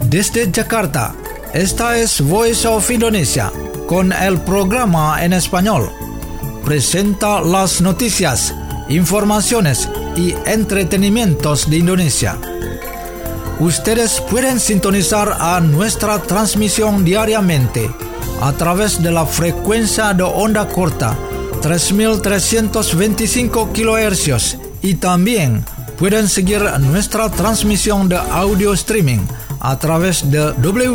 Desde Jakarta, esta es Voice of Indonesia, con el programa en español. Presenta las noticias, informaciones y entretenimientos de Indonesia. Ustedes pueden sintonizar a nuestra transmisión diariamente a través de la frecuencia de onda corta 3.325 kHz y también pueden seguir nuestra transmisión de audio streaming a través de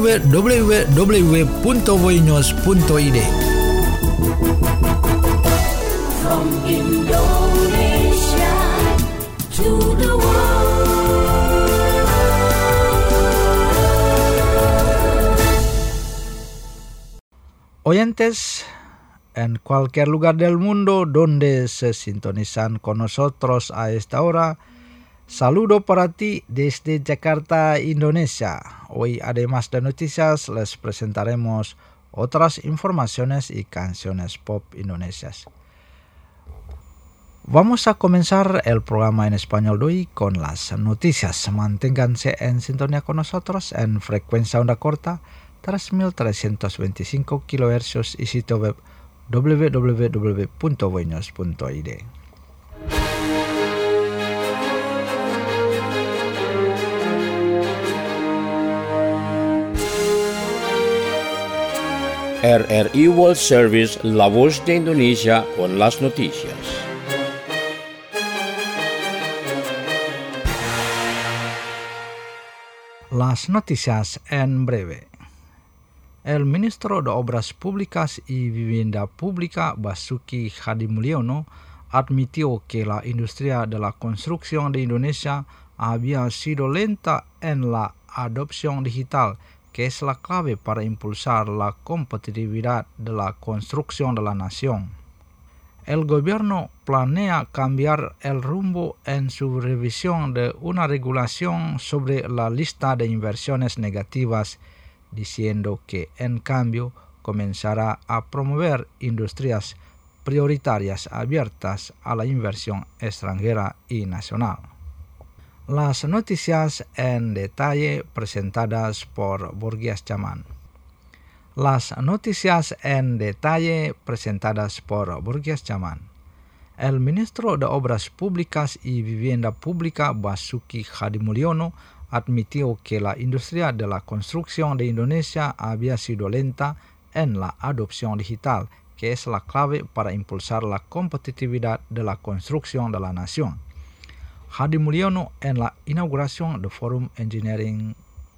www.voinews.id. From Indonesia to the world. Oyentes en cualquier lugar del mundo donde se sintonizan con nosotros a esta hora, saludo para ti desde Jakarta, Indonesia. Hoy, además de noticias, les presentaremos otras informaciones y canciones pop indonesias. Vamos a comenzar el programa en español de hoy con las noticias. Manténganse en sintonía con nosotros en frecuencia onda corta 3.325 kHz y sitio web www.voinews.id. RRI World Service, La Voz de Indonesia, con las noticias. Las noticias en breve. El ministro de Obras Públicas y Vivienda Pública, Basuki Hadimulyono, admitió que la industria de la construcción de Indonesia había sido lenta en la adopción digital, que es la clave para impulsar la competitividad de la construcción de la nación. El gobierno planea cambiar el rumbo en su revisión de una regulación sobre la lista de inversiones negativas, diciendo que en cambio comenzará a promover industrias prioritarias abiertas a la inversión extranjera y nacional. Las noticias en detalle presentadas por Burgias Chaman. Las noticias en detalle presentadas por Burgias Chaman. El ministro de Obras Públicas y Vivienda Pública, Basuki Hadimulyono, admitió que la industria de la construcción de Indonesia había sido lenta en la adopción digital, que es la clave para impulsar la competitividad de la construcción de la nación. Hadimulyono, en la inauguración del Forum Engineering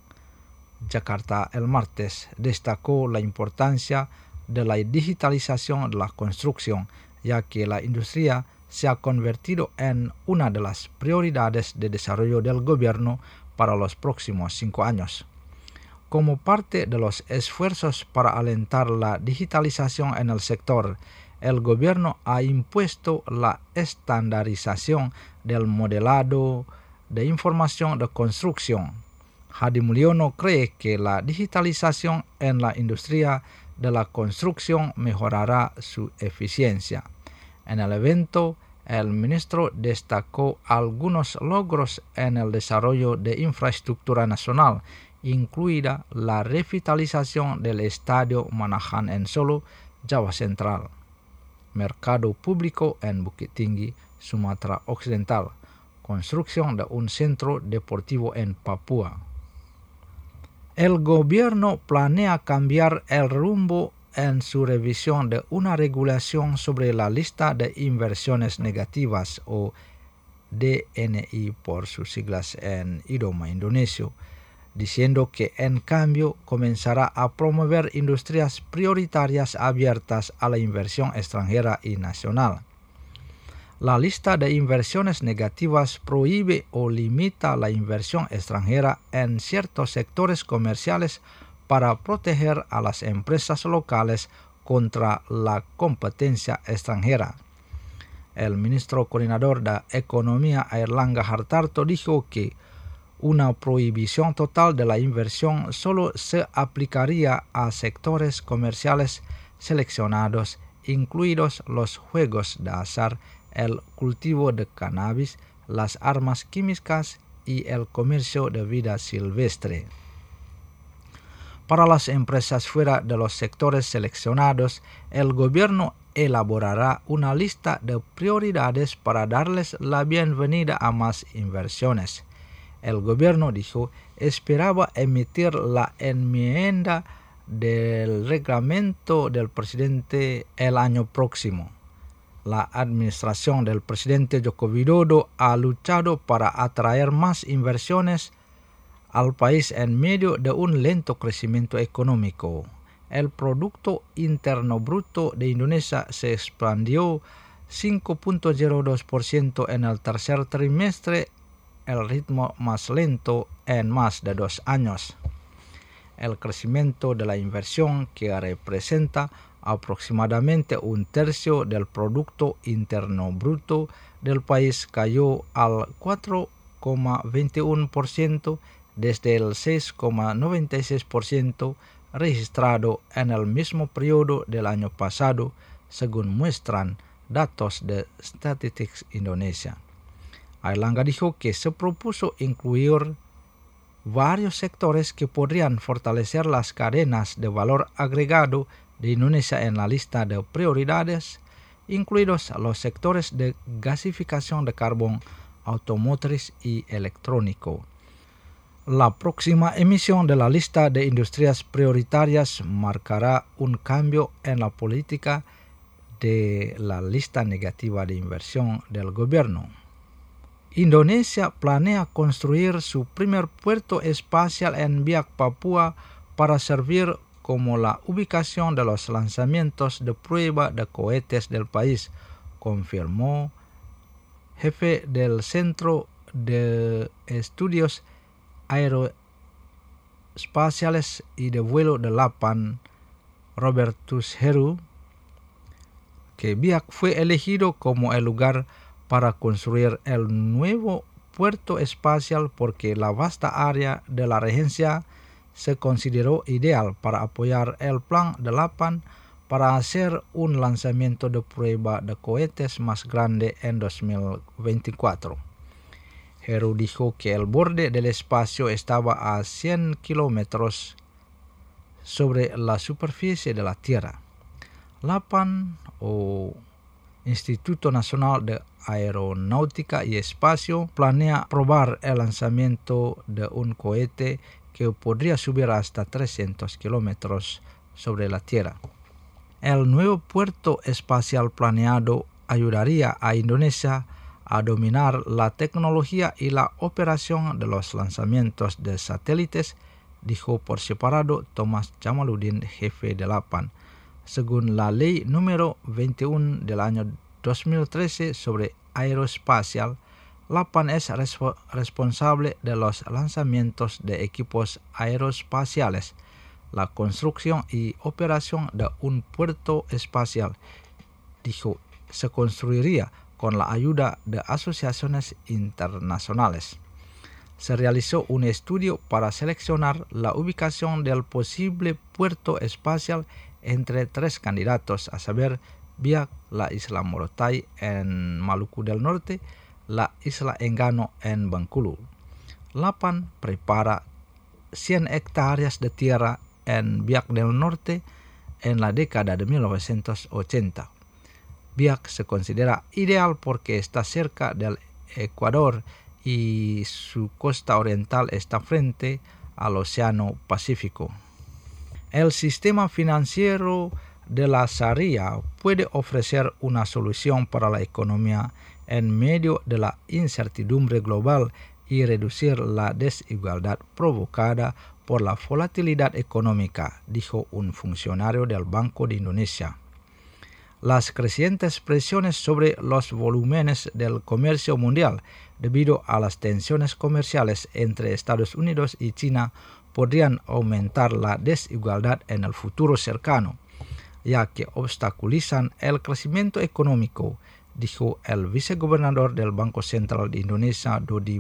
Jakarta el martes, destacó la importancia de la digitalización de la construcción, ya que la industria se ha convertido en una de las prioridades de desarrollo del gobierno para los próximos 5 años. Como parte de los esfuerzos para alentar la digitalización en el sector, el gobierno ha impuesto la estandarización del modelado de información de construcción. Hadimulyono cree que la digitalización en la industria de la construcción mejorará su eficiencia. En el evento, el ministro destacó algunos logros en el desarrollo de infraestructura nacional, incluida la revitalización del Estadio Manahan en Solo, Java Central, mercado público en Bukit Tinggi, Sumatera Occidental, construcción de un centro deportivo en Papua. El gobierno planea cambiar el rumbo en su revisión de una regulación sobre la lista de inversiones negativas, o DNI por sus siglas en idioma indonesio, diciendo que en cambio comenzará a promover industrias prioritarias abiertas a la inversión extranjera y nacional. La lista de inversiones negativas prohíbe o limita la inversión extranjera en ciertos sectores comerciales para proteger a las empresas locales contra la competencia extranjera. El ministro coordinador de Economía, Airlangga Hartarto, dijo que una prohibición total de la inversión solo se aplicaría a sectores comerciales seleccionados, incluidos los juegos de azar, el cultivo de cannabis, las armas químicas y el comercio de vida silvestre. Para las empresas fuera de los sectores seleccionados, el gobierno elaborará una lista de prioridades para darles la bienvenida a más inversiones. El gobierno dijo esperaba emitir la enmienda del reglamento del presidente el año próximo. La administración del presidente Joko Widodo ha luchado para atraer más inversiones al país en medio de un lento crecimiento económico. El Producto Interno Bruto de Indonesia se expandió 5.02% en el tercer trimestre, el ritmo más lento en más de 2 años. El crecimiento de la inversión, que representa aproximadamente un tercio del Producto Interno Bruto del país, cayó al 4,21% desde el 6,96% registrado en el mismo periodo del año pasado, según muestran datos de Statistics Indonesia. Airlangga dijo que se propuso incluir varios sectores que podrían fortalecer las cadenas de valor agregado de Indonesia en la lista de prioridades, incluidos los sectores de gasificación de carbón, automotriz y electrónico. La próxima emisión de la lista de industrias prioritarias marcará un cambio en la política de la lista negativa de inversión del gobierno. Indonesia planea construir su primer puerto espacial en Biak, Papua, para servir como la ubicación de los lanzamientos de prueba de cohetes del país, confirmó jefe del Centro de Estudios Aeroespaciales y de Vuelo de LAPAN, Robertus Heru, que Biak fue elegido como el lugar para construir el nuevo puerto espacial porque la vasta área de la regencia se consideró ideal para apoyar el plan de LAPAN para hacer un lanzamiento de prueba de cohetes más grande en 2024. Heru dijo que el borde del espacio estaba a 100 kilómetros sobre la superficie de la Tierra. LAPAN, o Instituto Nacional de Aeronáutica y Espacio, planea probar el lanzamiento de un cohete que podría subir hasta 300 kilómetros sobre la Tierra. El nuevo puerto espacial planeado ayudaría a Indonesia a dominar la tecnología y la operación de los lanzamientos de satélites, dijo por separado Thomas Jamaluddin, jefe de LAPAN. Según la ley número 21 del año 2013 sobre aeroespacial, LAPAN es responsable de los lanzamientos de equipos aeroespaciales, la construcción y operación de un puerto espacial. Dijo, se construiría con la ayuda de asociaciones internacionales. Se realizó un estudio para seleccionar la ubicación del posible puerto espacial entre 3 candidatos, a saber, Biak, la isla Morotai en Maluku del Norte, la isla Enggano en Bengkulu. LAPAN prepara 100 hectáreas de tierra en Biak del Norte en la década de 1980. Biak se considera ideal porque está cerca del Ecuador y su costa oriental está frente al Océano Pacífico. El sistema financiero de la Sharia puede ofrecer una solución para la economía en medio de la incertidumbre global y reducir la desigualdad provocada por la volatilidad económica, dijo un funcionario del Banco de Indonesia. Las crecientes presiones sobre los volúmenes del comercio mundial debido a las tensiones comerciales entre Estados Unidos y China podrían aumentar la desigualdad en el futuro cercano, ya que obstaculizan el crecimiento económico, dijo el vicegobernador del Banco Central de Indonesia, Dodi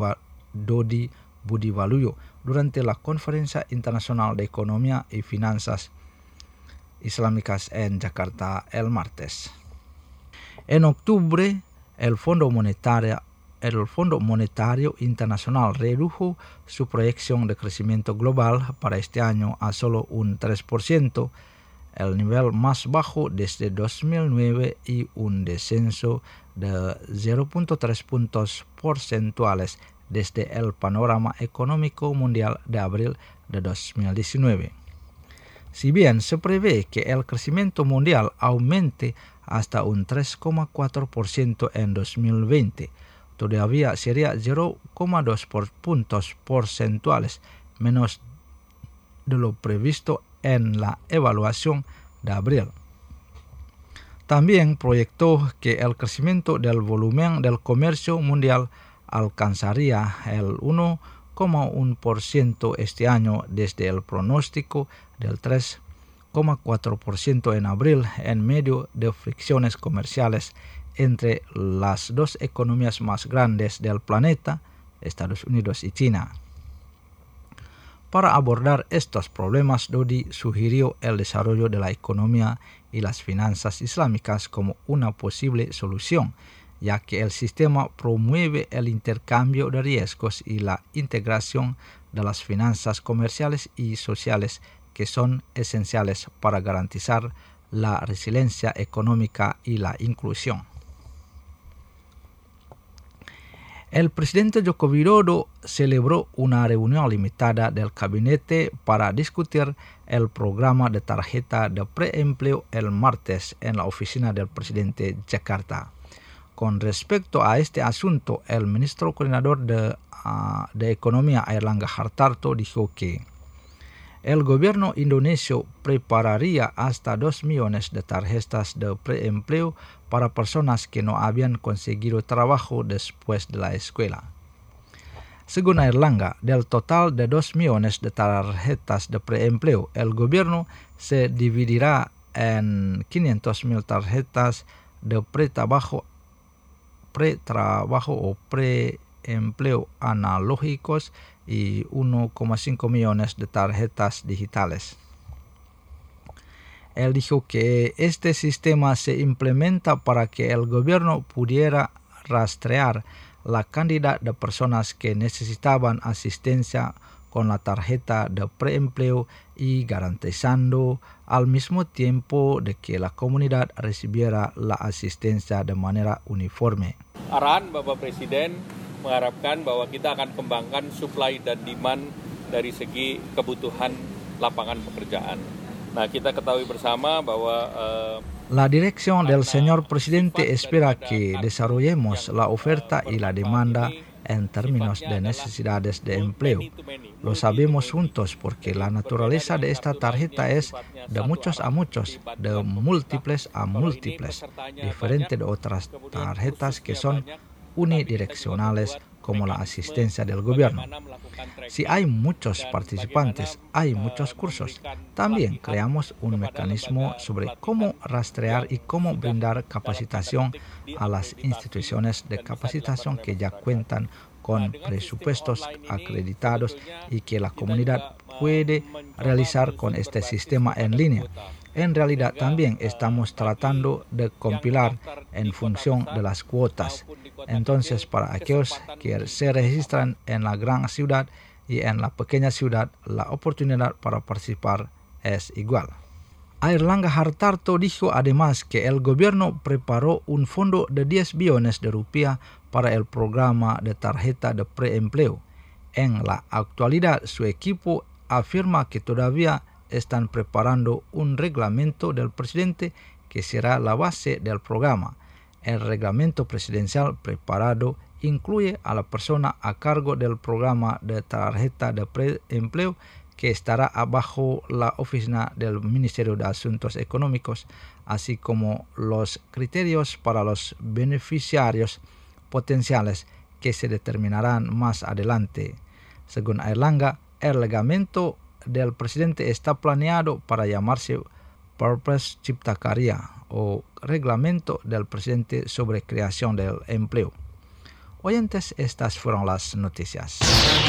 Budiwaluyo, durante la Conferencia Internacional de Economía y Finanzas Islámicas en Jakarta el martes. En octubre, el Fondo Monetario el Fondo Monetario Internacional redujo su proyección de crecimiento global para este año a solo un 3%, el nivel más bajo desde 2009 y un descenso de 0.3 puntos porcentuales desde el panorama económico mundial de abril de 2019. Si bien se prevé que el crecimiento mundial aumente hasta un 3,4% en 2020, todavía sería 0,2 puntos porcentuales menos de lo previsto en la evaluación de abril. También proyectó que el crecimiento del volumen del comercio mundial alcanzaría el 1,1% este año desde el pronóstico del 3,4% en abril en medio de fricciones comerciales entre las dos economías más grandes del planeta, Estados Unidos y China. Para abordar estos problemas, Dodi sugirió el desarrollo de la economía y las finanzas islámicas como una posible solución, ya que el sistema promueve el intercambio de riesgos y la integración de las finanzas comerciales y sociales que son esenciales para garantizar la resiliencia económica y la inclusión. El presidente Joko Widodo celebró una reunión limitada del gabinete para discutir el programa de tarjeta de preempleo el martes en la oficina del presidente Jakarta. Con respecto a este asunto, el ministro coordinador de Economía Airlangga Hartarto dijo que el gobierno indonesio prepararía hasta 2 millones de tarjetas de preempleo para personas que no habían conseguido trabajo después de la escuela. Según Airlangga, del total de 2 millones de tarjetas de preempleo, el gobierno se dividirá en 500.000 tarjetas de pretrabajo o preempleo analógicos y 1,5 millones de tarjetas digitales. Él dijo que este sistema se implementa para que el gobierno pudiera rastrear la cantidad de personas que necesitaban asistencia con la tarjeta de preempleo y garantizando al mismo tiempo de que la comunidad recibiera la asistencia de manera uniforme. Arahan Bapak Presiden mengharapkan bahwa kita akan kembangkan supply dan demand dari segi kebutuhan lapangan pekerjaan. Nah, kita ketahui bersama bahwa la dirección del señor presidente espera que desarrollemos la oferta y la demanda en términos de necesidades de empleo. Lo sabemos juntos porque la naturaleza de esta tarjeta es de muchos a muchos, de múltiples a múltiples, diferente de otras tarjetas que son unidireccionales como la asistencia del gobierno. Si hay muchos participantes, hay muchos cursos. También creamos un mecanismo sobre cómo rastrear y cómo brindar capacitación a las instituciones de capacitación que ya cuentan con presupuestos acreditados y que la comunidad puede realizar con este sistema en línea. En realidad también estamos tratando de compilar en función de las cuotas. Entonces, para aquellos que se registran en la gran ciudad y en la pequeña ciudad, la oportunidad para participar es igual. Airlangga Hartarto dijo además que el gobierno preparó un fondo de 10 billones de rupiah para el programa de tarjeta de preempleo. En la actualidad, su equipo afirma que todavía están preparando un reglamento del presidente que será la base del programa. El reglamento presidencial preparado incluye a la persona a cargo del programa de tarjeta de preempleo que estará bajo la oficina del Ministerio de Asuntos Económicos, así como los criterios para los beneficiarios potenciales que se determinarán más adelante. Según Airlangga, el reglamento del presidente está planeado para llamarse Perpres Cipta Karya o Reglamento del Presidente sobre Creación del Empleo. Oyentes, estas fueron las noticias.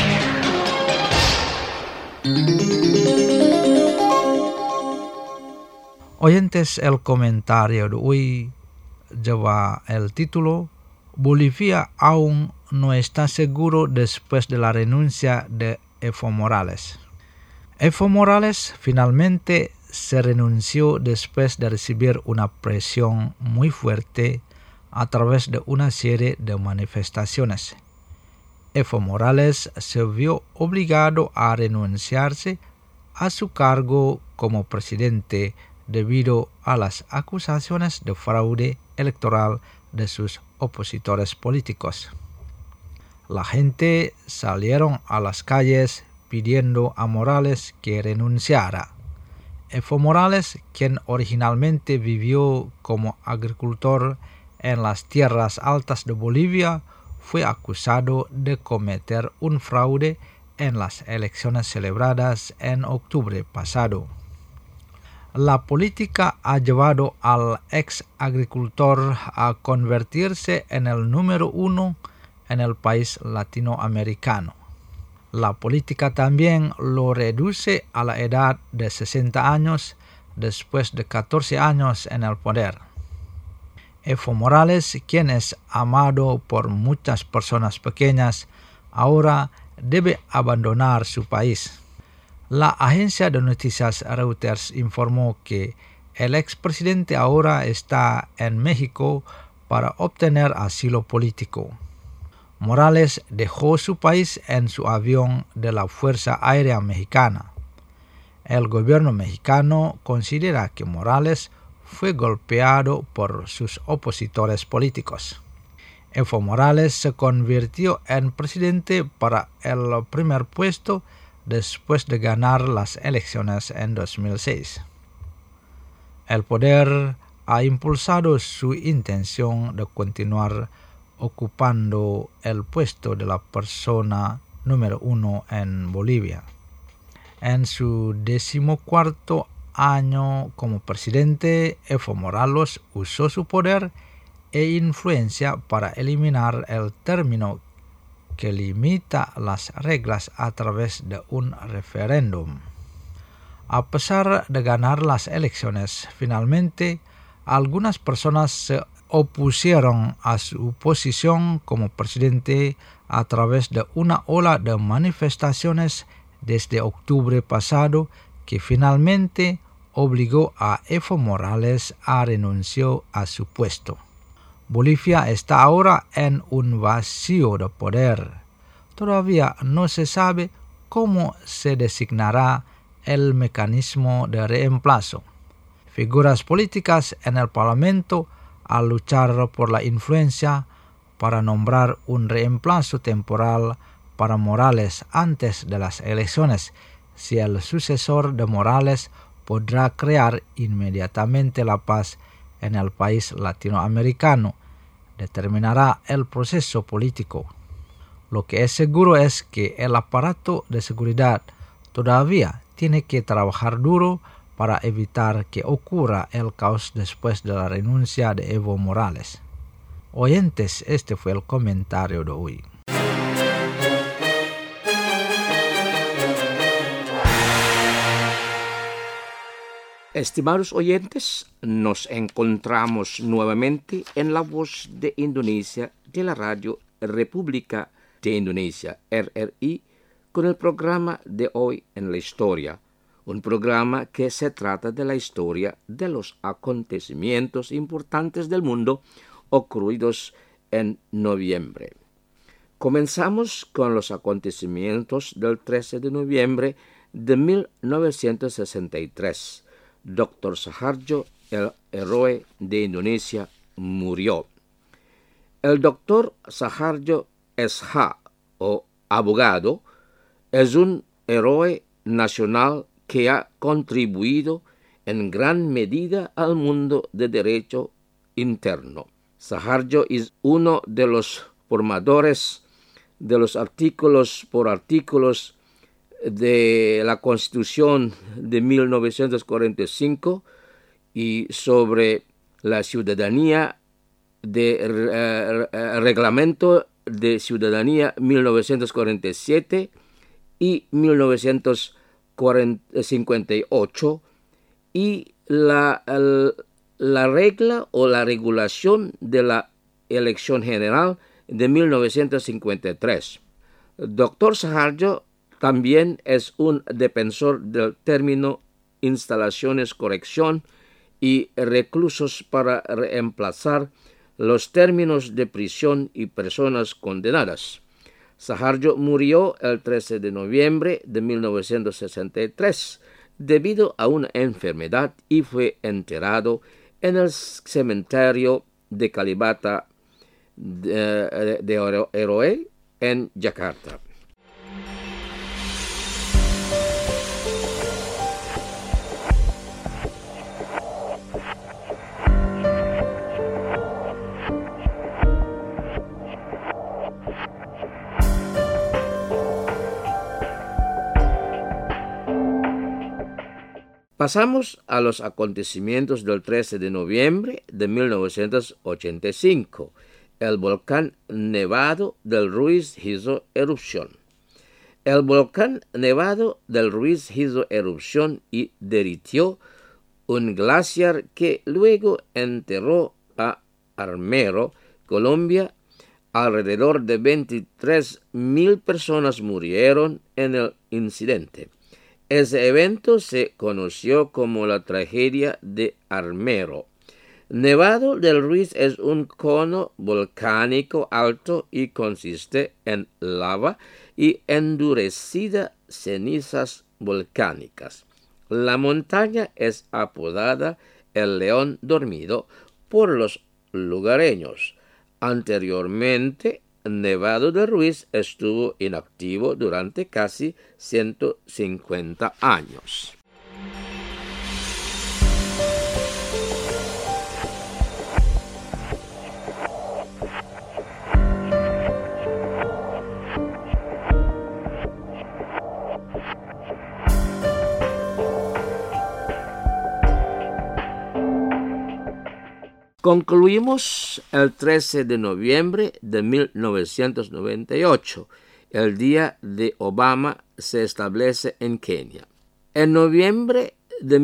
Oyentes, el comentario de hoy lleva el título: Bolivia aún no está seguro después de la renuncia de Evo Morales. Evo Morales finalmente se renunció después de recibir una presión muy fuerte a través de una serie de manifestaciones. Evo Morales se vio obligado a renunciarse a su cargo como presidente debido a las acusaciones de fraude electoral de sus opositores políticos. La gente salieron a las calles pidiendo a Morales que renunciara. Evo Morales, quien originalmente vivió como agricultor en las tierras altas de Bolivia, fue acusado de cometer un fraude en las elecciones celebradas en octubre pasado. La política ha llevado al ex agricultor a convertirse en el número 1 en el país latinoamericano. La política también lo reduce a la edad de 60 años después de 14 años en el poder. Evo Morales, quien es amado por muchas personas pequeñas, ahora debe abandonar su país. La agencia de noticias Reuters informó que el expresidente ahora está en México para obtener asilo político. Morales dejó su país en su avión de la Fuerza Aérea Mexicana. El gobierno mexicano considera que Morales fue golpeado por sus opositores políticos. Evo Morales se convirtió en presidente para el primer puesto después de ganar las elecciones en 2006. El poder ha impulsado su intención de continuar ocupando el puesto de la persona número 1 en Bolivia. En su 14º año como presidente, Evo Morales usó su poder e influencia para eliminar el término que limita las reglas a través de un referéndum. A pesar de ganar las elecciones, finalmente algunas personas se opusieron a su posición como presidente a través de una ola de manifestaciones desde octubre pasado que finalmente obligó a Evo Morales a renunciar a su puesto. Bolivia está ahora en un vacío de poder. Todavía no se sabe cómo se designará el mecanismo de reemplazo. Figuras políticas en el Parlamento al luchar por la influencia para nombrar un reemplazo temporal para Morales antes de las elecciones, si el sucesor de Morales podrá crear inmediatamente la paz en el país latinoamericano, determinará el proceso político. Lo que es seguro es que el aparato de seguridad todavía tiene que trabajar duro para evitar que ocurra el caos después de la renuncia de Evo Morales. Oyentes, este fue el comentario de hoy. Estimados oyentes, nos encontramos nuevamente en La Voz de Indonesia de la Radio República de Indonesia, RRI, con el programa de Hoy en la Historia, un programa que se trata de la historia de los acontecimientos importantes del mundo ocurridos en noviembre. Comenzamos con los acontecimientos del 13 de noviembre de 1963. Dr. Saharjo, el héroe de Indonesia, murió. El doctor Saharjo SH, o abogado, es un héroe nacional que ha contribuido en gran medida al mundo de derecho interno. Saharjo es uno de los formadores de los artículos por artículos de la Constitución de 1945 y sobre la ciudadanía de Reglamento de Ciudadanía 1947 y 1958 y la regla o la regulación de la elección general de 1953. Dr. Saharjo también es un defensor del término instalaciones corrección y reclusos para reemplazar los términos de prisión y personas condenadas. Saharjo murió el 13 de noviembre de 1963 debido a una enfermedad y fue enterrado en el cementerio de Kalibata de Eroe en Yakarta. Pasamos a los acontecimientos del 13 de noviembre de 1985. El volcán Nevado del Ruiz hizo erupción. El volcán Nevado del Ruiz hizo erupción y derritió un glaciar que luego enterró a Armero, Colombia. Alrededor de 23,000 personas murieron en el incidente. Ese evento se conoció como la tragedia de Armero. Nevado del Ruiz es un cono volcánico alto y consiste en lava y endurecida cenizas volcánicas. La montaña es apodada el León Dormido por los lugareños. Anteriormente, Nevado del Ruiz estuvo inactivo durante casi 150 años. Concluimos el 13 de noviembre de 1998. El día de Obama se establece en Kenia. En noviembre de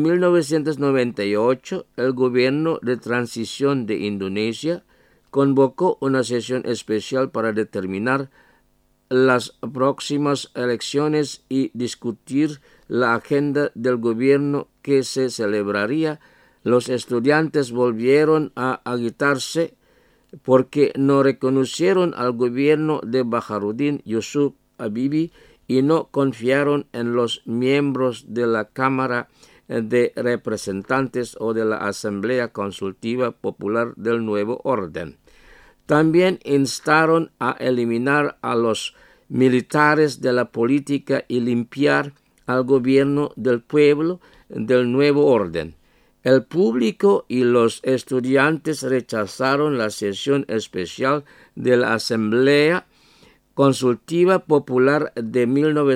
1998, el gobierno de transición de Indonesia convocó una sesión especial para determinar las próximas elecciones y discutir la agenda del gobierno que se celebraría. Los estudiantes volvieron a agitarse porque no reconocieron al gobierno de Baharudin Yusuf Habibie y no confiaron en los miembros de la Cámara de Representantes o de la Asamblea Consultiva Popular del Nuevo Orden. También instaron a eliminar a los militares de la política y limpiar al gobierno del pueblo del Nuevo Orden. El público y los estudiantes rechazaron la sesión especial de la Asamblea Consultiva Popular de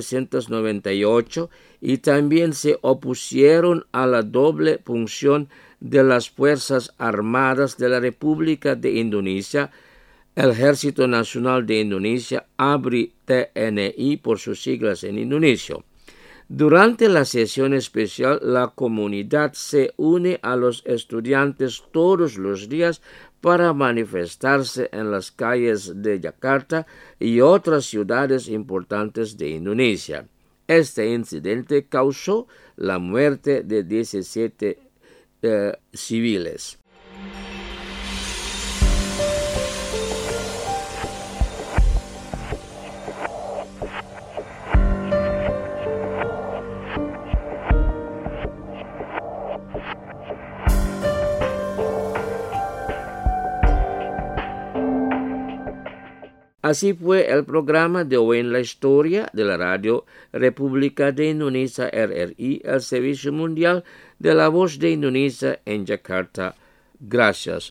1998 y también se opusieron a la doble función de las Fuerzas Armadas de la República de Indonesia, el Ejército Nacional de Indonesia, ABRI TNI por sus siglas en indonesio. Durante la sesión especial, la comunidad se une a los estudiantes todos los días para manifestarse en las calles de Yakarta y otras ciudades importantes de Indonesia. Este incidente causó la muerte de 17 civiles. Así fue el programa de hoy en la historia de la Radio República de Indonesia, RRI, el Servicio Mundial de la Voz de Indonesia en Yakarta. Gracias.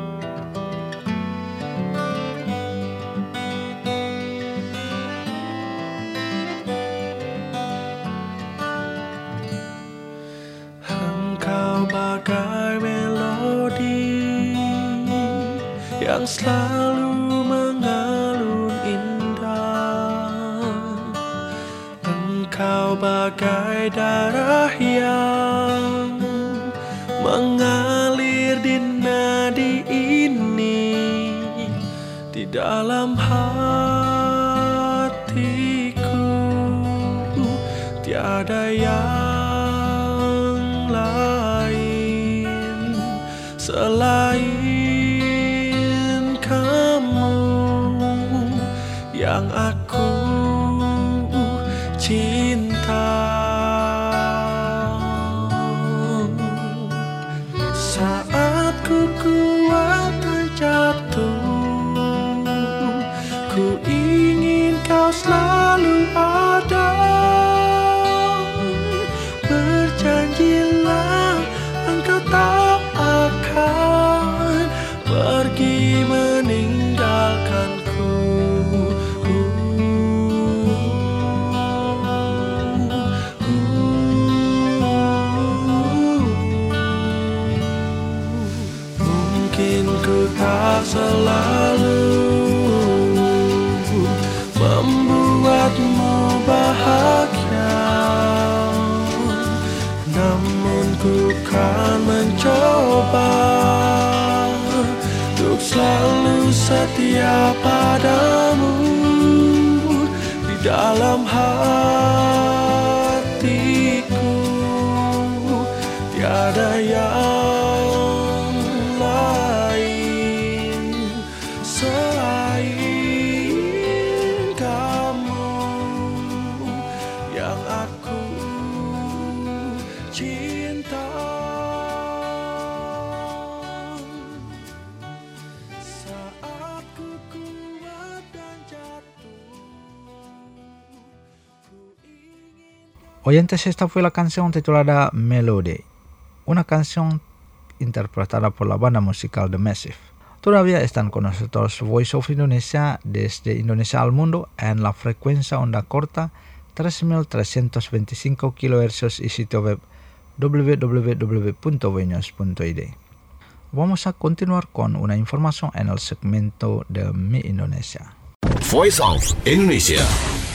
Engkau bagai melodi yang selalu Engkau bagai darah yang mengalir di nadi ini, di dalam hatiku tiada yang lain selain kamu yang aku cinta. Saat ku kuat terjatuh, ku ingin kau selalu ada. Berjanjilah engkau tak akan pergi meninggalkanku. Mungkin ku tak selalu membuatmu bahagia, namun ku kan mencoba untuk selalu setia padamu. Di dalam hatiku tiada yang lain selain kamu yang aku cinta. Saat ku kuat dan jatuh, ku ingin. Oyentes, esta fue la canción titulada Melody, una canción interpretada por la banda musical The Massive. Todavía están con nosotros Voice of Indonesia desde Indonesia al mundo en la frecuencia onda corta 3325 kHz y sitio web www.voinews.id. Vamos a continuar con una información en el segmento de Mi Indonesia. Voice of Indonesia.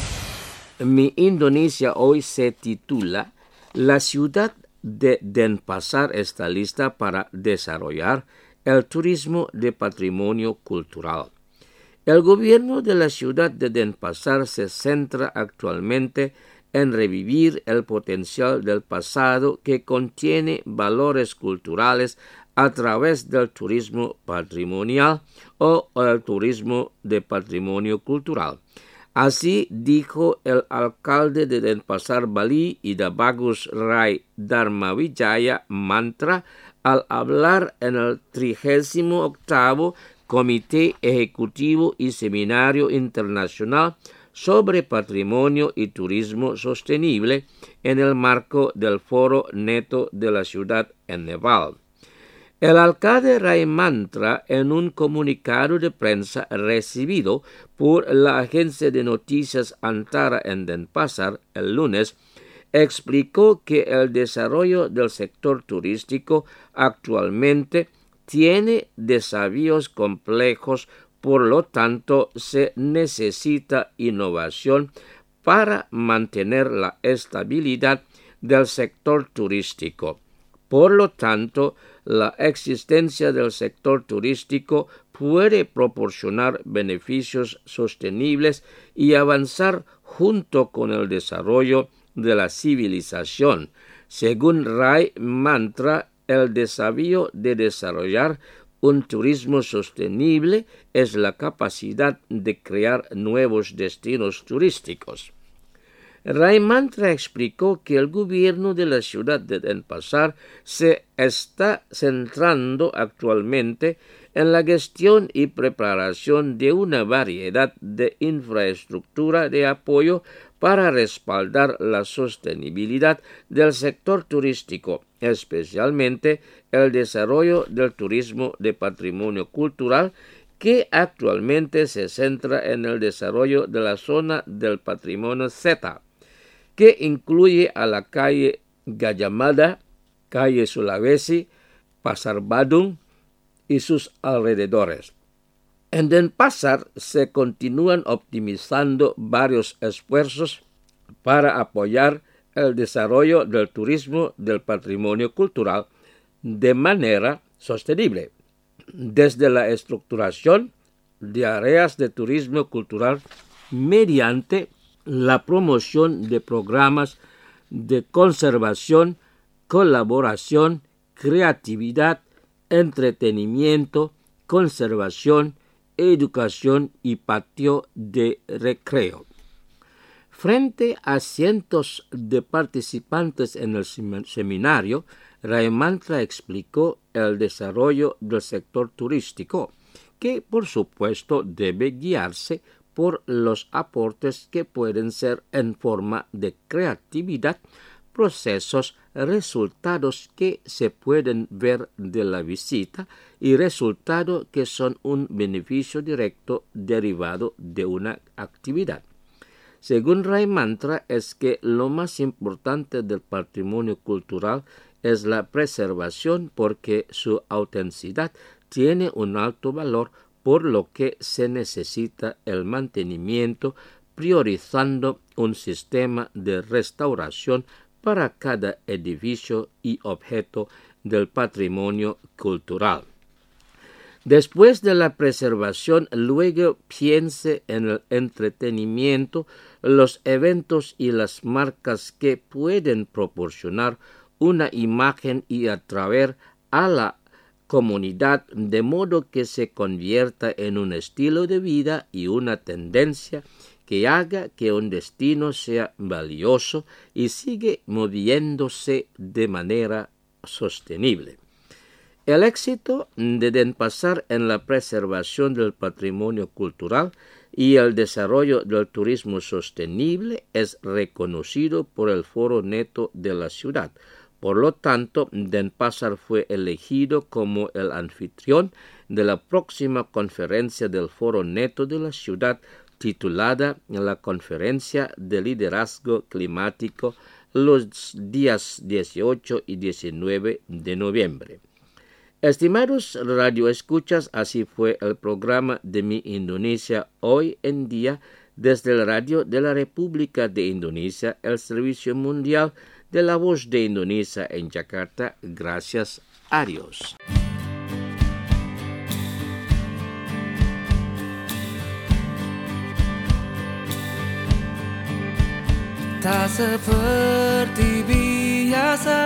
Mi Indonesia hoy se titula La ciudad de Denpasar está lista para desarrollar el turismo de patrimonio cultural. El gobierno de la ciudad de Denpasar se centra actualmente en revivir el potencial del pasado que contiene valores culturales a través del turismo patrimonial o el turismo de patrimonio cultural. Así dijo el alcalde de Denpasar, Bali, Ida Bagus Rai Dharmawijaya Mantra, al hablar en el 38º Comité Ejecutivo y Seminario Internacional sobre Patrimonio y Turismo Sostenible en el marco del Foro Neto de la Ciudad en Nepal. El alcalde Rai Mantra, en un comunicado de prensa recibido por la agencia de noticias Antara en Denpasar el lunes, explicó que el desarrollo del sector turístico actualmente tiene desafíos complejos, por lo tanto se necesita innovación para mantener la estabilidad del sector turístico. Por lo tanto, la existencia del sector turístico puede proporcionar beneficios sostenibles y avanzar junto con el desarrollo de la civilización. Según Rai Mantra, el desafío de desarrollar un turismo sostenible es la capacidad de crear nuevos destinos turísticos. Rai Mantra explicó que el gobierno de la ciudad de Denpasar se está centrando actualmente en la gestión y preparación de una variedad de infraestructura de apoyo para respaldar la sostenibilidad del sector turístico, especialmente el desarrollo del turismo de patrimonio cultural, que actualmente se centra en el desarrollo de la zona del patrimonio Z, que incluye a la calle Gajah Mada, calle Sulawesi, Pasar Badung y sus alrededores. En Denpasar se continúan optimizando varios esfuerzos para apoyar el desarrollo del turismo del patrimonio cultural de manera sostenible, desde la estructuración de áreas de turismo cultural mediante la promoción de programas de conservación, colaboración, creatividad, entretenimiento, conservación, educación y patio de recreo. Frente a cientos de participantes en el seminario, Raimantra explicó el desarrollo del sector turístico, que por supuesto debe guiarse por los aportes que pueden ser en forma de creatividad, procesos, resultados que se pueden ver de la visita y resultados que son un beneficio directo derivado de una actividad. Según Raimantra, es que lo más importante del patrimonio cultural es la preservación porque su autenticidad tiene un alto valor, por lo que se necesita el mantenimiento, priorizando un sistema de restauración para cada edificio y objeto del patrimonio cultural. Después de la preservación, luego piense en el entretenimiento, los eventos y las marcas que pueden proporcionar una imagen y atraer a la comunidad de modo que se convierta en un estilo de vida y una tendencia que haga que un destino sea valioso y siga moviéndose de manera sostenible. El éxito de Denpasar en la preservación del patrimonio cultural y el desarrollo del turismo sostenible es reconocido por el Foro Neto de la ciudad. Por lo tanto, Denpasar fue elegido como el anfitrión de la próxima conferencia del Foro Neto de la ciudad, titulada la Conferencia de Liderazgo Climático, los días 18 y 19 de noviembre. Estimados radioescuchas, así fue el programa de Mi Indonesia hoy en día desde el Radio de la República de Indonesia, el servicio mundial de la Voz de Indonesia en Jakarta. Gracias a Dios. Tak seperti biasa,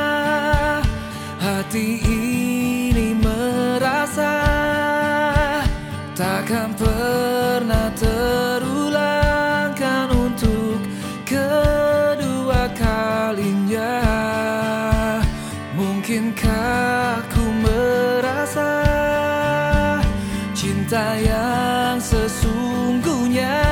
hati ini merasa takkan pernah terulang kan untuk kedua kalinya. Mungkinkah ku merasa cinta yang sesungguhnya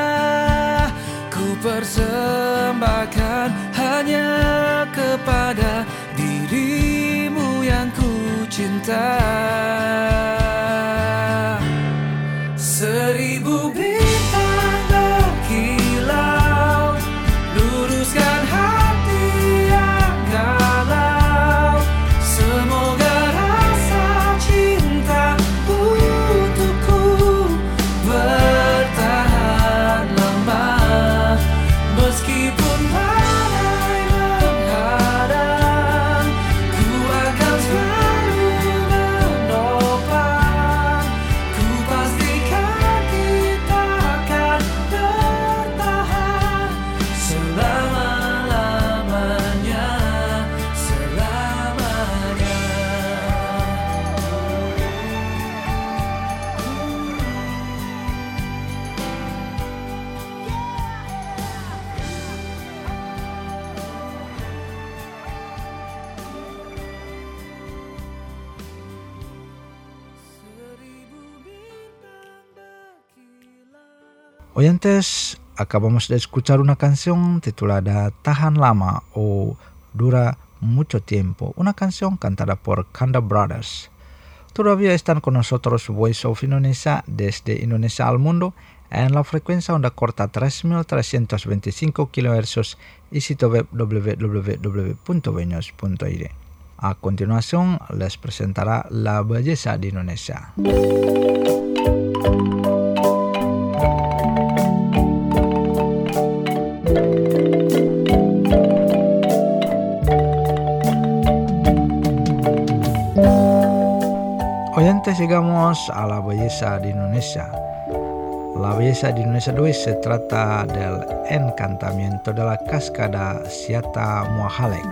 ku persembahkan hanya kepada dirimu yang ku cinta. 1000 bintang berkilau, luruskan hati yang galau. Semoga rasa cinta untukku bertahan lama, meskipun badai menghadang, ku akan selalu menopang. Ku pastikan kita akan bertahan selama-lamanya, selamanya. Oyentes, acabamos de escuchar una canción titulada Tahan Lama o Dura Mucho Tiempo, una canción cantada por Kanda Brothers. Todavía están con nosotros Voice of Indonesia desde Indonesia al mundo en la frecuencia onda corta 3325 kHz y sitio web www.benyos.id. A continuación les presentará la belleza de Indonesia. Oyentes, llegamos a la belleza de Indonesia. La belleza de Indonesia de hoy se trata del encantamiento de la cascada Siata Mohalek.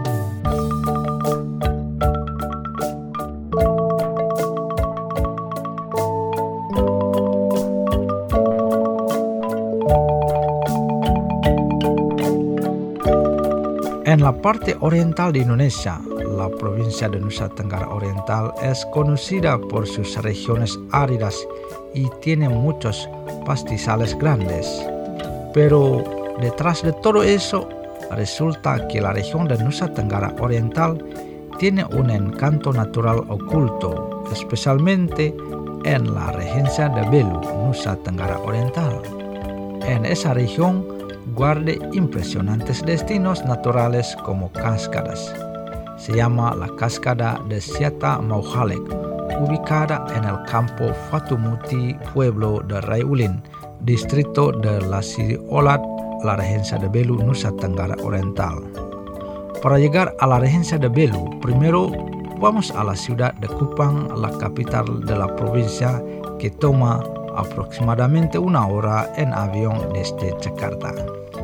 En la parte oriental de Indonesia, la provincia de Nusa Tenggara Oriental es conocida por sus regiones áridas y tiene muchos pastizales grandes. Pero detrás de todo eso, resulta que la región de Nusa Tenggara Oriental tiene un encanto natural oculto, especialmente en la regencia de Belu, Nusa Tenggara Oriental. En esa región guarda impresionantes destinos naturales como cascadas. Se llama la cascada de Siata Mohalek, ubicada en el campo Fatumuti, pueblo de Rai Ulin, distrito de Lasiri-Olat, la regencia de Belu, Nusa Tenggara Oriental. Para llegar a la regencia de Belu, primero vamos a la ciudad de Kupang, la capital de la provincia, que toma aproximadamente 1 hora en avión desde Jakarta.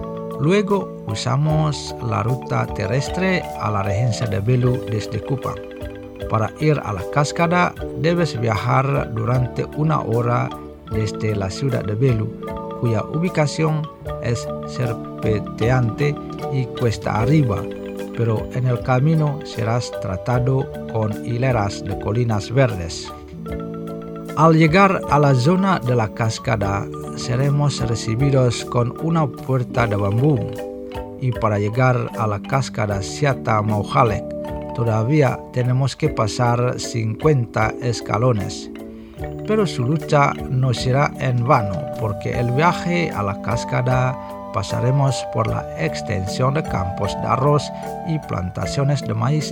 Luego usamos la ruta terrestre a la regencia de Belu desde Kupang. Para ir a la cascada debes viajar durante 1 hora desde la ciudad de Belu, cuya ubicación es serpenteante y cuesta arriba, pero en el camino serás tratado con hileras de colinas verdes. Al llegar a la zona de la cascada, seremos recibidos con una puerta de bambú, y para llegar a la cascada Siata Mohalek todavía tenemos que pasar 50 escalones. Pero su lucha no será en vano, porque el viaje a la cascada pasaremos por la extensión de campos de arroz y plantaciones de maíz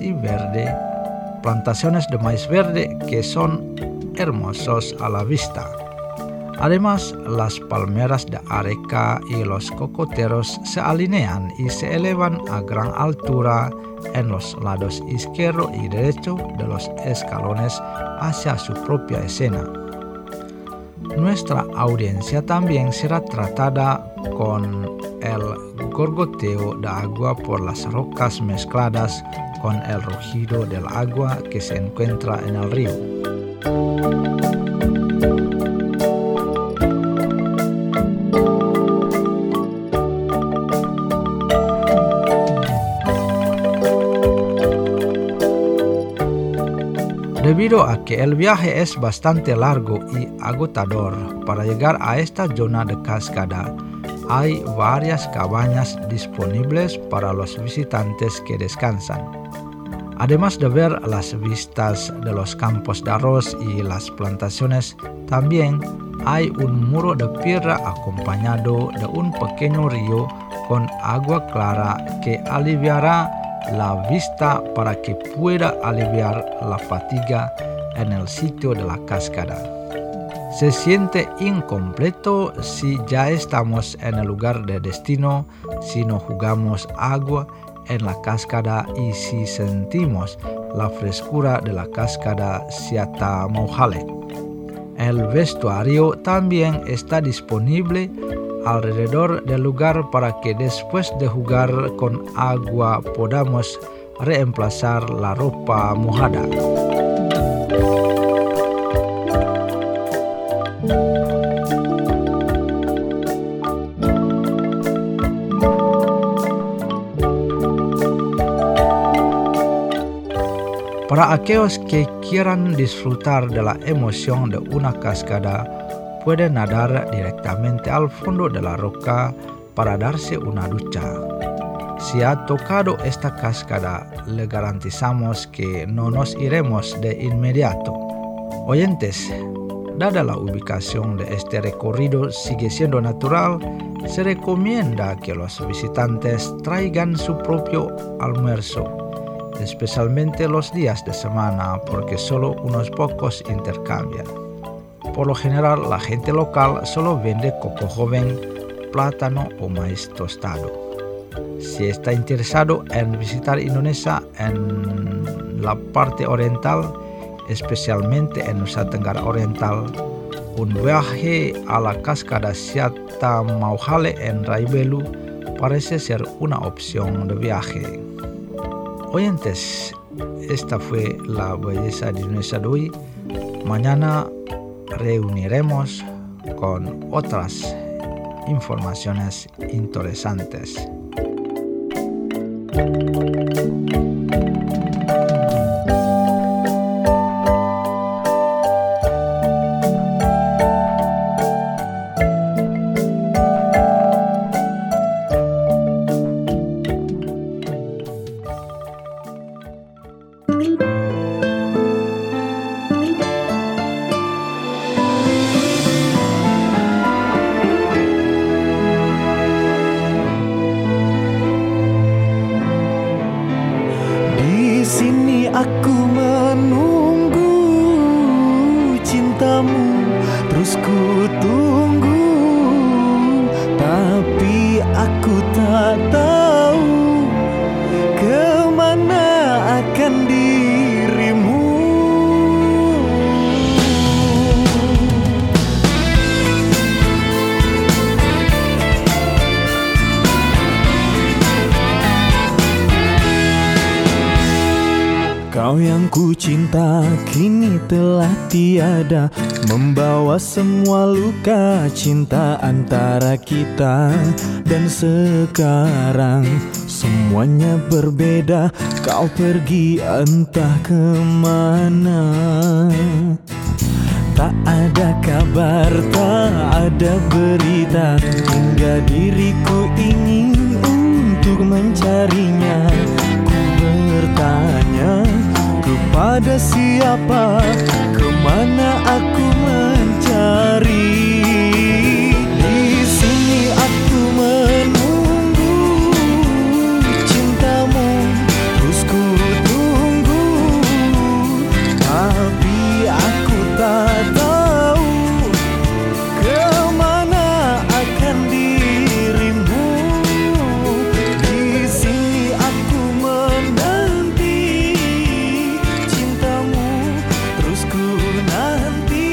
verde que son hermosos a la vista. Además, las palmeras de areca y los cocoteros se alinean y se elevan a gran altura en los lados izquierdo y derecho de los escalones hacia su propia escena. Nuestra audiencia también será tratada con el gorgoteo de agua por las rocas mezcladas con el rugido del agua que se encuentra en el río. Debido a que el viaje es bastante largo y agotador, para llegar a esta zona de cascada hay varias cabañas disponibles para los visitantes que descansan. Además de ver las vistas de los campos de arroz y las plantaciones, también hay un muro de piedra acompañado de un pequeño río con agua clara que aliviará la vista para que pueda aliviar la fatiga en el sitio de la cascada. Se siente incompleto si ya estamos en el lugar de destino, si no jugamos agua en la cascada y si sentimos la frescura de la cascada Siata Mohalek. El vestuario también está disponible alrededor del lugar para que después de jugar con agua podamos reemplazar la ropa mojada. Para aquellos que quieran disfrutar de la emoción de una cascada, pueden nadar directamente al fondo de la roca para darse una ducha. Si ha tocado esta cascada, le garantizamos que no nos iremos de inmediato. Oyentes, dada la ubicación de este recorrido sigue siendo natural, se recomienda que los visitantes traigan su propio almuerzo, especialmente los días de semana, porque solo unos pocos intercambian. Por lo general, la gente local solo vende coco joven, plátano o maíz tostado. Si está interesado en visitar Indonesia en la parte oriental, especialmente en Nusa Tenggara Oriental, un viaje a la cascada Siata Mauhale en Raibelu parece ser una opción de viaje. Oyentes, esta fue la belleza de Indonesia de hoy. Mañana reuniremos con otras informaciones interesantes. Aku menunggu cintamu, terus ku tunggu, tapi aku tak tahu kemana akan dirimu. Kau yang ku cinta kini telah tiada, membawa semua luka cinta antara kita. Dan sekarang semuanya berbeda, kau pergi entah kemana. Tak ada kabar, tak ada berita, hingga diriku ingin untuk mencarinya. Ku bertanya, kepada siapa, kemana aku mencari? Di sini aku menunggu cintamu, terus ku tunggu, tapi aku tak tahu kemana akan dirimu. Di sini aku menanti cintamu, terus ku nanti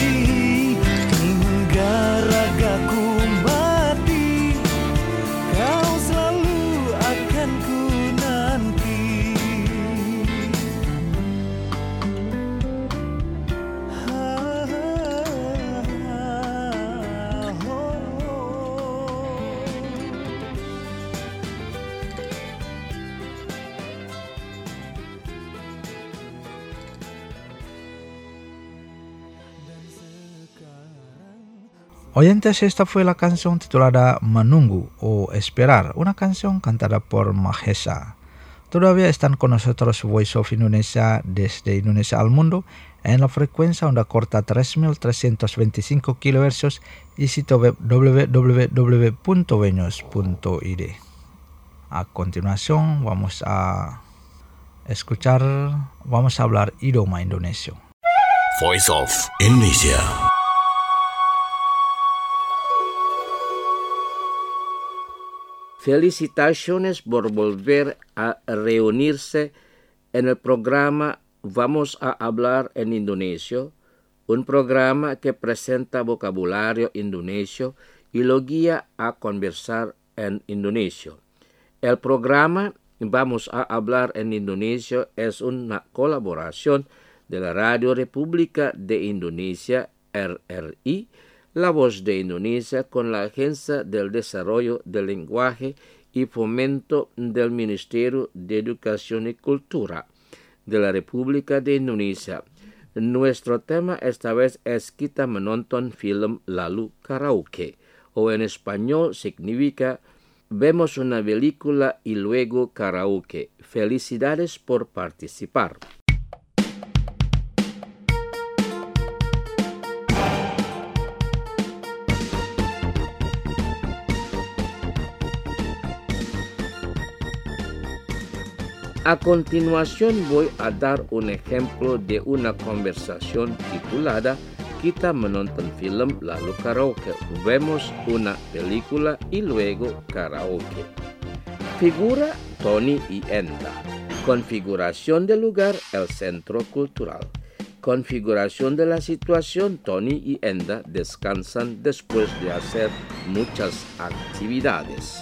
hingga ragaku mati. Kau selalu akan ku nanti. Oyentes, esta fue la canción titulada Menunggu o Esperar, una canción cantada por Mahesa. Todavía están con nosotros Voice of Indonesia desde Indonesia al mundo en la frecuencia onda corta 3325 kHz y sitio web www.veños.id. A continuación vamos a hablar idioma indonesio. Voice of Indonesia. Felicitaciones por volver a reunirse en el programa Vamos a hablar en indonesio, un programa que presenta vocabulario indonesio y lo guía a conversar en indonesio. El programa Vamos a hablar en indonesio es una colaboración de la Radio República de Indonesia, RRI, La Voz de Indonesia, con la Agencia del Desarrollo del Lenguaje y Fomento del Ministerio de Educación y Cultura de la República de Indonesia. Nuestro tema esta vez es Kita menonton film lalu karaoke, o en español significa Vemos una película y luego karaoke. Felicidades por participar. A continuación voy a dar un ejemplo de una conversación titulada Kita menonton film lalu karaoke. Vemos una película y luego karaoke. Figura Tony y Enda. Configuración del lugar, el centro cultural. configuración de la situación, Tony y Enda descansan después de hacer muchas actividades.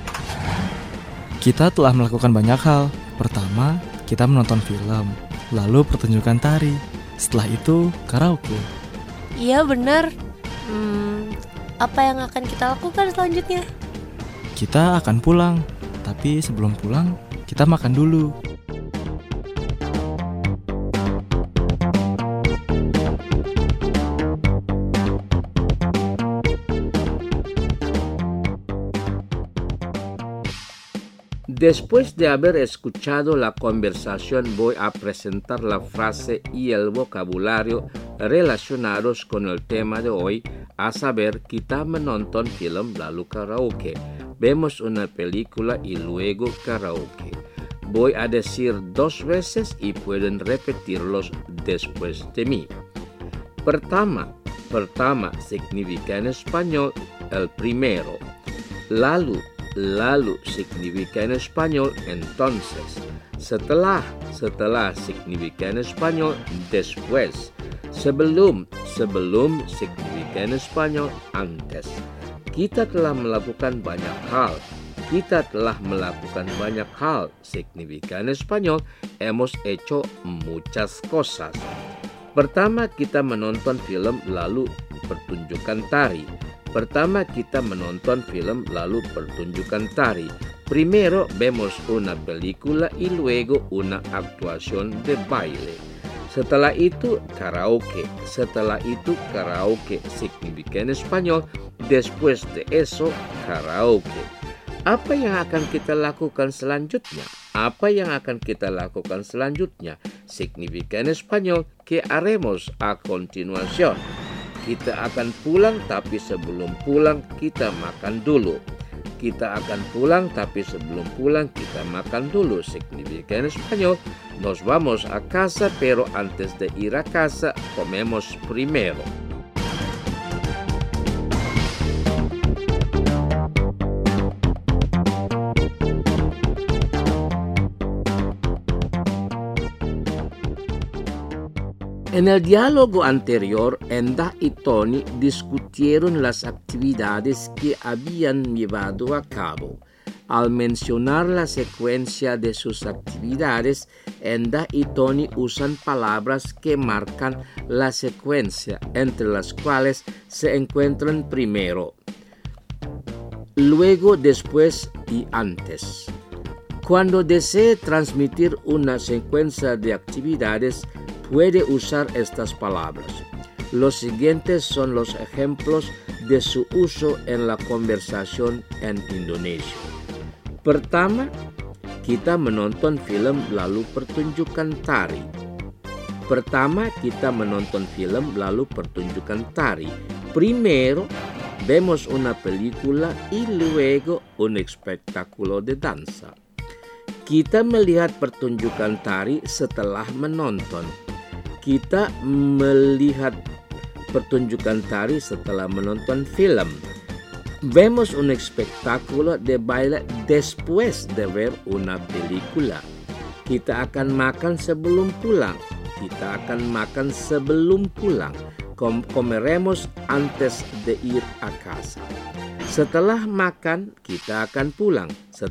Kita telah melakukan banyak hal. Pertama, kita menonton film, lalu pertunjukan tari. Setelah itu, karaoke. Iya benar. Apa yang akan kita lakukan selanjutnya? Kita akan pulang, tapi sebelum pulang, kita makan dulu. Después de haber escuchado la conversación, voy a presentar la frase y el vocabulario relacionados con el tema de hoy, a saber, kita menonton film lalu karaoke. Vemos una película y luego karaoke. Voy a decir 2 veces y pueden repetirlos después de mí. Pertama significa en español el primero. Lalu significa en español entonces. Setelah significa en español después. Sebelum significa en español antes. Kita telah melakukan banyak hal. Significa en español hemos hecho muchas cosas. Pertama kita menonton film lalu pertunjukan tari. Primero vemos una película y luego una actuación de baile. Setelah itu karaoke significa en español después de eso karaoke. Apa yang akan kita lakukan selanjutnya? Significa en español ¿qué haremos a continuación? Kita akan pulang tapi sebelum pulang kita makan dulu. Significa en español nos vamos a casa pero antes de ir a casa comemos primero. En el diálogo anterior, Enda y Tony discutieron las actividades que habían llevado a cabo. Al mencionar la secuencia de sus actividades, Enda y Tony usan palabras que marcan la secuencia, entre las cuales se encuentran primero, luego, después y antes. Cuando desee transmitir una secuencia de actividades, puede usar estas palabras. Los siguientes son los ejemplos de su uso en la conversación en Indonesia. Pertama, kita menonton film lalu pertunjukan tari. Primero, vemos una película y luego un espectáculo de danza. Kita melihat pertunjukan tari setelah menonton. Film. Vemos un espectáculo de baile después de ver una película. Kita akan makan sebelum pulang. Comeremos antes de ir a casa. Setelah makan, kita akan pulang.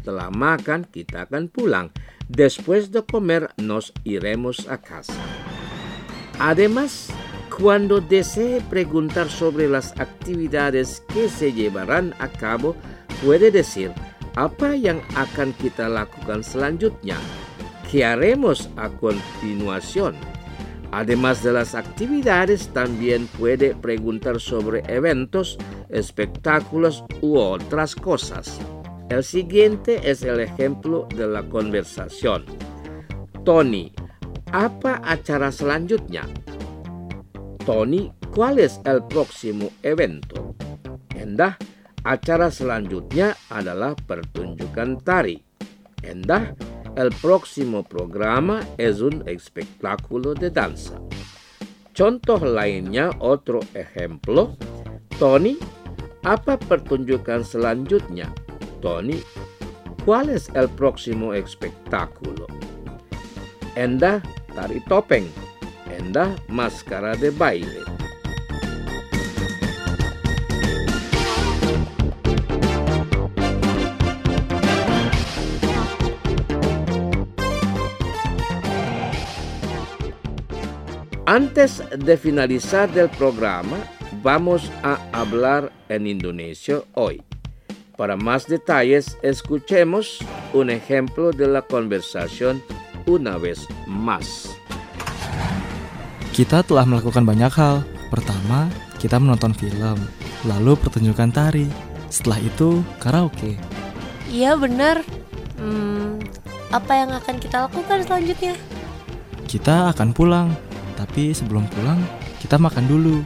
Después de comer, nos iremos a casa. Además, cuando desee preguntar sobre las actividades que se llevarán a cabo, puede decir, apa yang akan kita lakukan selanjutnya? ¿Qué haremos a continuación? Además de las actividades, también puede preguntar sobre eventos, espectáculos u otras cosas. El siguiente es el ejemplo de la conversación. Tony, apa acara selanjutnya? Tony, ¿cuál es el próximo evento? Endah, acara selanjutnya adalah pertunjukan tari. Endah, el próximo programa es un espectáculo de danza. Contoh lainnya, otro ejemplo. Tony, apa pertunjukan selanjutnya? Tony, ¿cuál es el próximo espectáculo? Endah, tari topeng. venda máscara de baile. Antes de finalizar el programa, vamos a hablar en indonesio hoy. Para más detalles, escuchemos un ejemplo de la conversación una vez más. Kita telah melakukan banyak hal. Pertama, kita menonton film, lalu pertunjukan tari. Setelah itu, karaoke. Iya benar. Apa yang akan kita lakukan selanjutnya? Kita akan pulang, tapi sebelum pulang, kita makan dulu.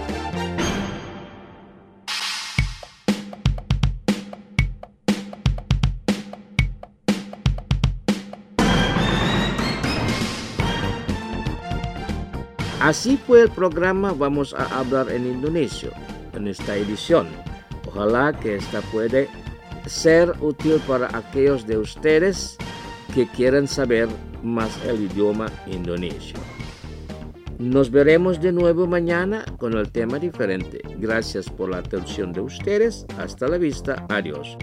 Así fue el programa Vamos a hablar en indonesio en esta edición. Ojalá que esta puede ser útil para aquellos de ustedes que quieran saber más el idioma indonesio. Nos veremos de nuevo mañana con el tema diferente. Gracias por la atención de ustedes. Hasta la vista. Adiós.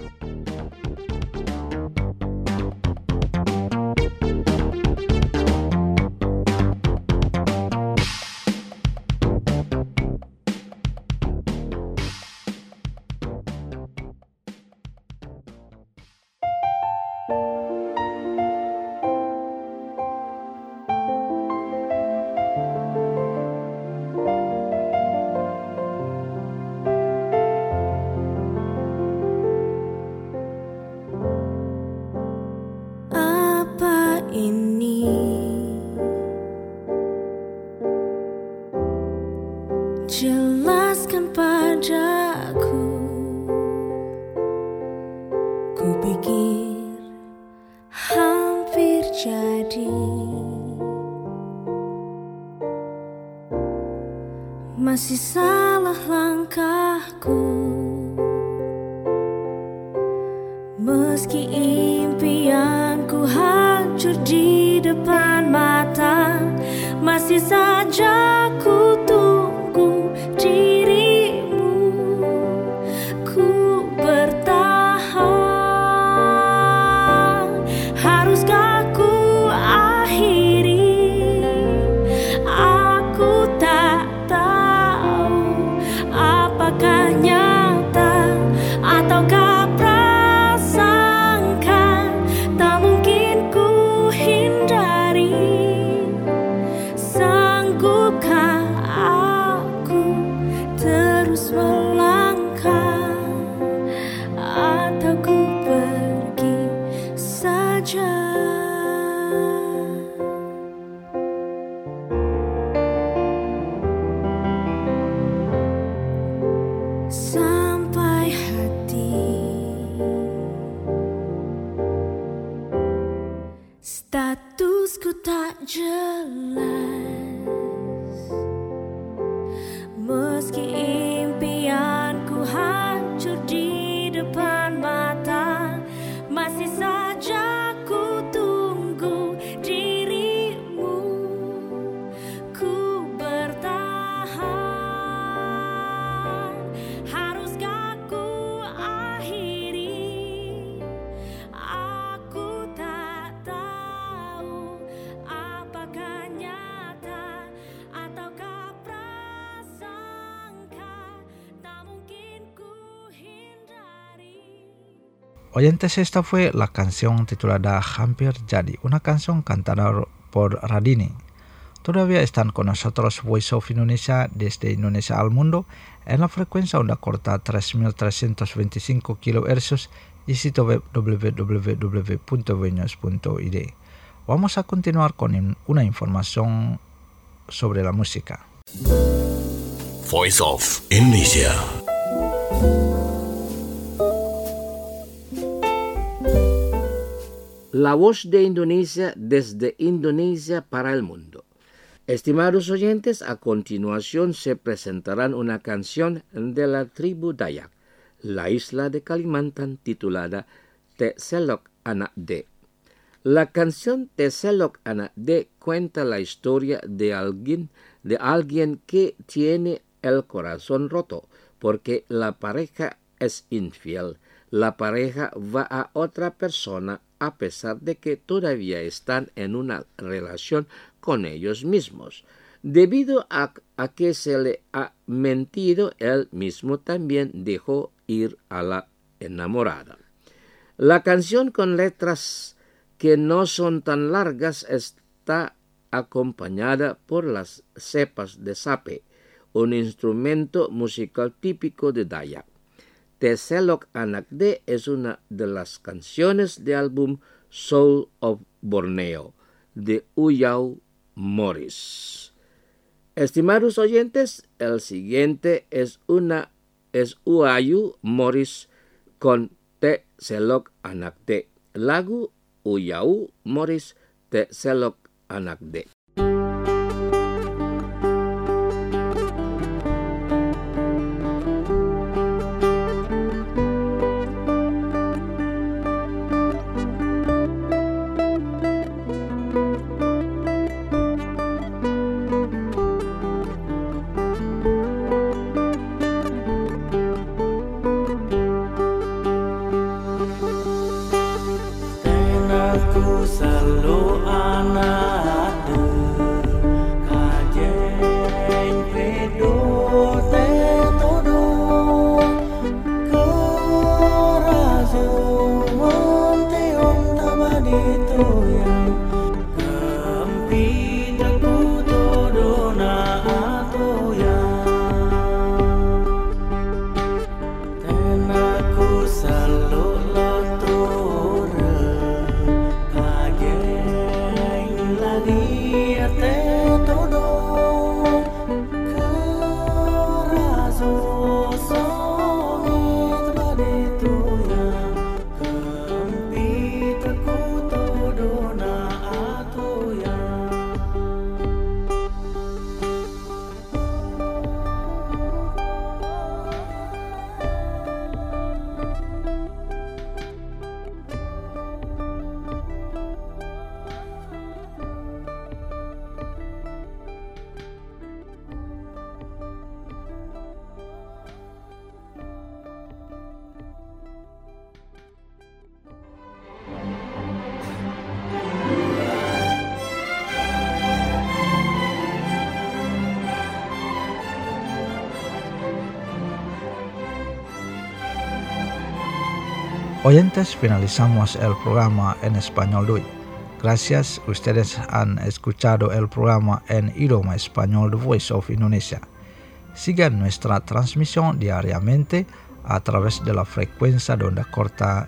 Jelaskan padaku, ku pikir hampir jadi. Masih salah langkahku, meski impianku hancur di depan mata. Masih saja ku tunggu dirimu, ku bertahan. Haruskah ku akhiri? Aku tak tahu apakah nyata ataukah prasangka. Tak mungkin ku hindari. Sanggupkah aku terus melangkah, atau ku pergi saja? Sampai hati statusku tak jelas, meski impianku hancur di depan mata. Masih saja ku tunggu dirimu, ku bertahan. Haruskah ku akhiri? Aku tak tahu apakah nyata ataukah prasangka. Tak mungkin ku hindari. Oyentes, esta fue la canción titulada Hampir Jadi, una canción cantada por Radini. Todavía están con nosotros Voice of Indonesia desde Indonesia al mundo en la frecuencia onda corta 3325 kHz y sitio web www.voinews.id. Vamos a continuar con una información sobre la música. Voice of Indonesia. La voz de Indonesia desde Indonesia para el mundo. Estimados oyentes, a continuación se presentarán una canción de la tribu Dayak, la isla de Kalimantan, titulada Te Selok Anak De. La canción Teselok Anak De cuenta la historia de alguien que tiene el corazón roto porque la pareja es infiel. La pareja va a otra persona a pesar de que todavía están en una relación con ellos mismos. Debido a que se le ha mentido, él mismo también dejó ir a la enamorada. La canción, con letras que no son tan largas, está acompañada por las cepas de sape, un instrumento musical típico de Dayak. Teselok Anak De es una de las canciones del álbum Soul of Borneo de Uyau Morris. Estimados oyentes, el siguiente es Uyau Morris con Teselok Anak De. Lagu Uyau Morris Teselok Anak De. Aku selalu anak kajeng credo te todo kerazu monte om tabadito yang kempitaku todo na ato yang dan aku selalu Oyentes, finalizamos el programa en español de hoy. Gracias, ustedes han escuchado el programa en idioma español de Voice of Indonesia. Sigan nuestra transmisión diariamente a través de la frecuencia de onda corta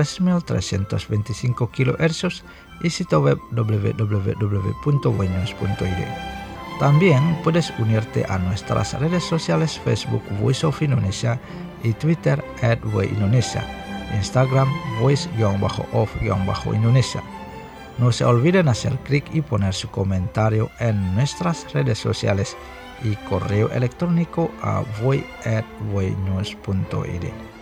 3325 kHz y sitio web www.voinews.id. También puedes unirte a nuestras redes sociales Facebook Voice of Indonesia y Twitter @voindonesia. Instagram voice_of_Indonesia. No se olviden hacer clic y poner su comentario en nuestras redes sociales y correo electrónico a voi@voinews.id.